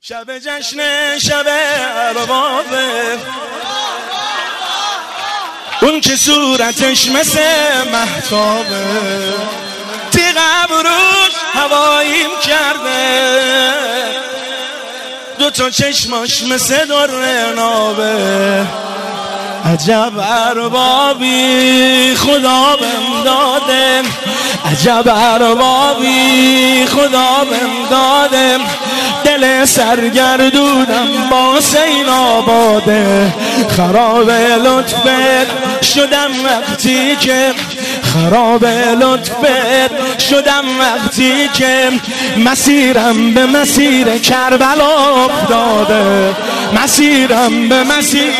شب جشن شب اربابه، اون که صورتش مثل مهتابه، تیغ روش هواییم کرده، دوتا چشماش مثل در نابه. عجب اربابی خدا بهم داده، عجب اربابی خدا بهم داده، دل سرگردونم با سین آباده. خراب لطفت شدم وقتی که، خراب لطفت شدم وقتی که مسیرم به مسیر کربلا افتاده، مسیرم به مسیر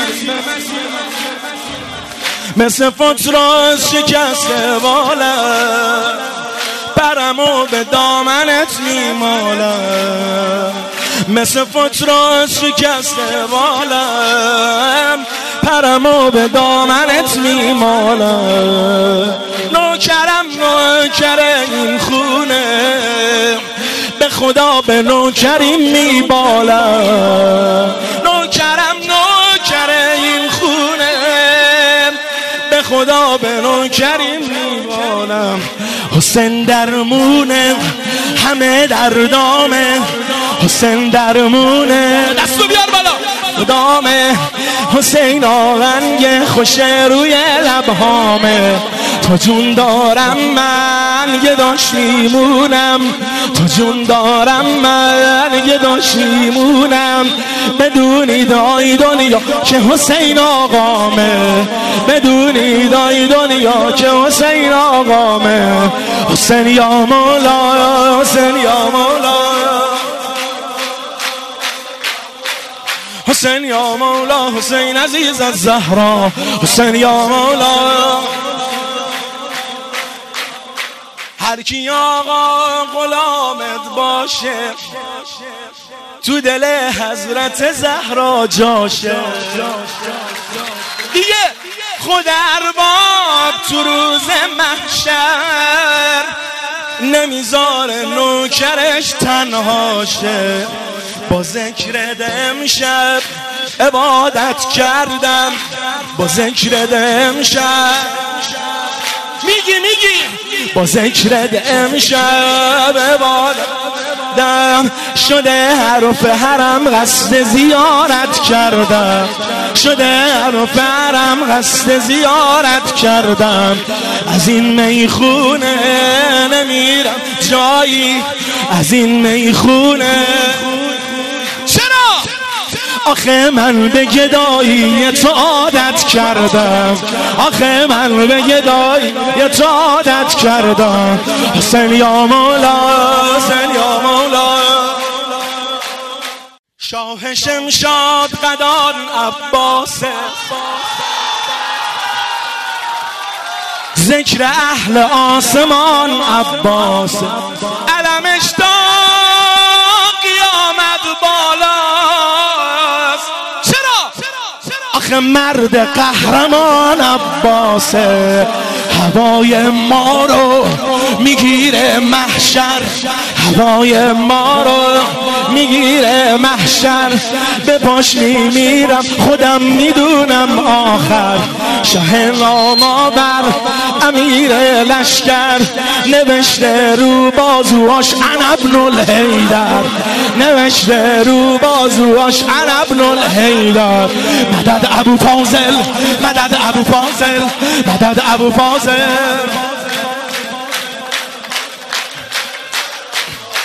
مثل فتراس شکسته بالم، پرمو به دامنت میمالم، مثل فتراس شکسته بالم، پرمو به دامنت میمالم. نوکرم نوکر این خونه، به خدا به نوکریم میبالم. نوکرم نوکر این خونه، به خدا به نوکریم میبالم. حسین درمونه همه دردامه، حسین درمونه دستو بیار بالا دامه، حسین آهنگ خوش روی لبهامه. تا جون دارم من یه داش میمونم، تا جون دارم من یه داش میمونم. بدونید آی دنیا که حسین آقامه، بدونید آی دنیا که حسین آقامه. حسین یا مولا، حسین یا مولا، حسین یا مولا، حسین عزیز از زهرا، حسین یا مولا. هر کی آقا غلامت باشه، تو دل حضرت زهرا جاشه. دیگه خود ارباب تو روز محشر نمیذاره نوکرش تنهاشه. با ذکر امشب عبادت کردم، با ذکر امشب میگی با ذکر امشب عبادت شده حرف حرم قصد زیارت کردم، شده حرف حرم قصد زیارت کردم. از این میخونه نمیرم جایی، از این میخونه. آخه من به گدایی تو عادت کردم، آخه من به گدایی تو عادت کردم. حسین یا مولا، حسین یا مولا. شاه شمشاد قدان عباسه، ذکر اهل آسمان عباسه. علمش تا قیامت بالا، آخه مرد قهرمان عباسه. هوای ما رو میگیره محشر، هوای ما رو میگیره محشر. به پاش میمیرم خودم میدونم آخر. شه نامآور امیر لشکر، نوشته رو بازوهاش انا ابن الحیدر، نوشته رو بازوهاش انا ابن الحیدر. مدد ابو فاضل، مدد ابو فاضل، مدد ابو فاضل.